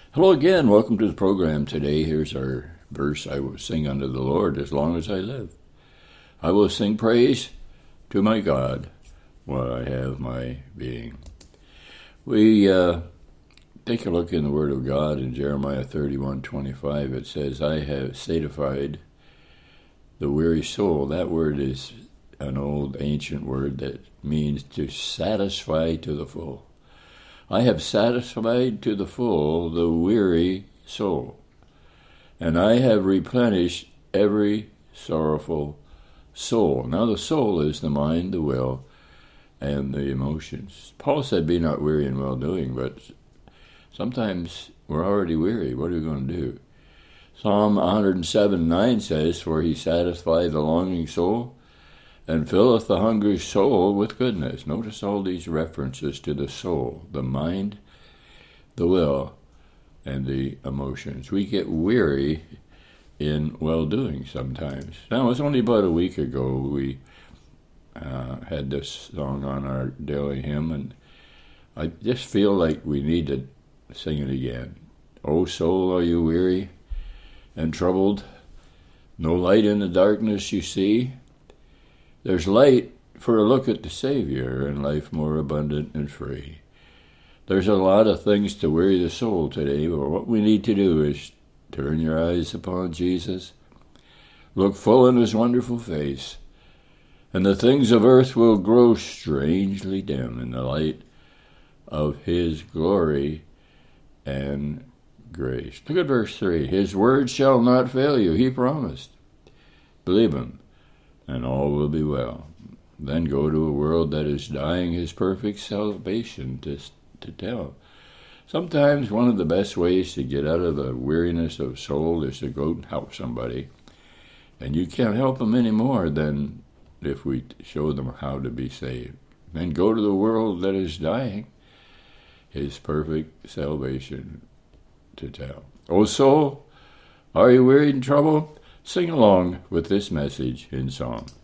Hello again. Welcome to the program today. Here's our verse. I will sing unto the Lord as long as I live. I will sing praise to my God while I have my being. We take a look in the Word of God in Jeremiah 31:25. It says, I have satisfied the weary soul. That word is an old ancient word that means to satisfy to the full. I have satisfied to the full the weary soul, and I have replenished every sorrowful soul. Now the soul is the mind, the will, and the emotions. Paul said, be not weary in well-doing, but sometimes we're already weary. What are we going to do? Psalm 107:9 says, for he satisfieth the longing soul, and filleth the hungry soul with goodness. Notice all these references to the soul, the mind, the will, and the emotions. We get weary in well-doing sometimes. Now, it was only about a week ago we had this song on our daily hymn, and I just feel like we need to sing it again. O soul, are you weary and troubled? No light in the darkness you see? There's light for a look at the Savior and life more abundant and free. There's a lot of things to weary the soul today, but what we need to do is turn your eyes upon Jesus, look full in his wonderful face, and the things of earth will grow strangely dim in the light of his glory and grace. Look at verse 3. His word shall not fail you, he promised. Believe him, and all will be well. Then go to a world that is dying his perfect salvation to tell. Sometimes one of the best ways to get out of the weariness of soul is to go and help somebody. And you can't help them any more than if we show them how to be saved. Then go to the world that is dying his perfect salvation to tell. O soul, are you wearied and troubled? Sing along with this message in song.